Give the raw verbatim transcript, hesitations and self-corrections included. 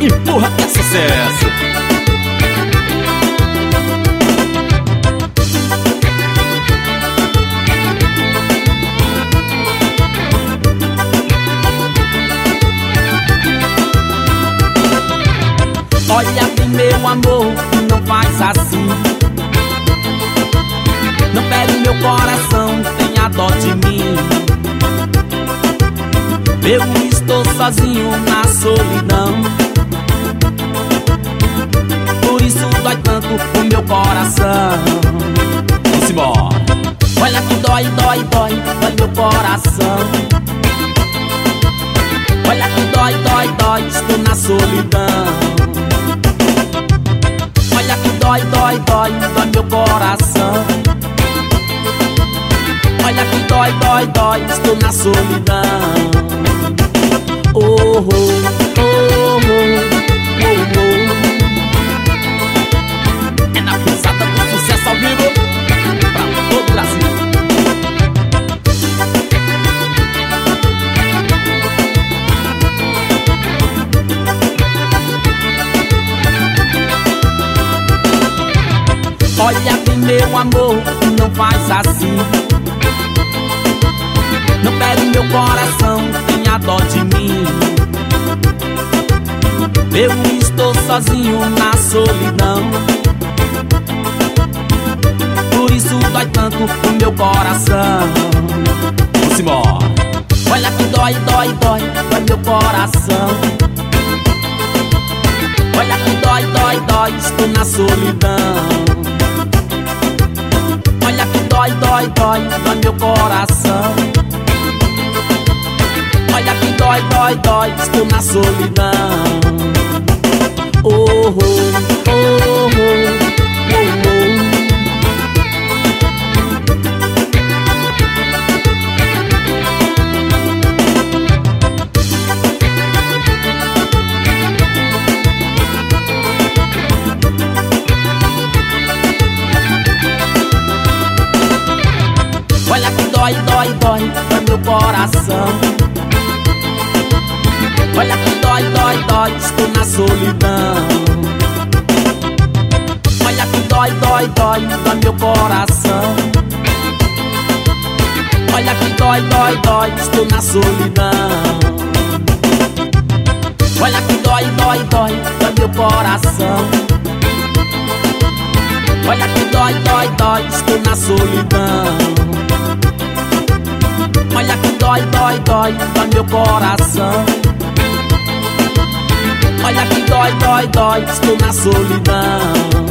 empurra que é sucesso. Olha bem, meu amor, não faz assim. Não perde meu coração, tenha dó de mim. Eu estou sozinho na solidão, por isso dói tanto o meu coração. Vamos embora. Olha que dói, dói, dói, dói meu coração. Olha que dói, dói, dói, estou na solidão. Olha que dói, dói, dói, dói meu coração. Olha que dói, dói, dói, estou na solidão. Oh, oh, oh, oh, oh, oh. É na pisada do sucesso ao vivo pra todo o Brasil. Olha bem, meu amor, não faz assim. Não perde meu coração, tenha dó de mim. Eu estou sozinho na solidão, por isso dói tanto o meu coração. Vamos embora. Olha que dói, dói, dói, dói meu coração. Olha que dói, dói, dói, estou na solidão. Olha que dói, dói, dói, dói meu coração. Olha que dói, dói, dói, estou na solidão. Oh, oh, oh, oh, oh, oh. Olha que dói, dói, dói, dói meu coração. Olha que dói, dói, dói, estou na solidão. Olha que dói, dói, dói, dói meu coração. Olha que dói, dói, dói, estou na solidão. Olha que dói, dói, dói, dói meu coração. Olha que dói, dói, dói, estou na solidão. Olha que dói, dói, dói, dói meu coração. Olha que dói, dói, dói, estou na solidão.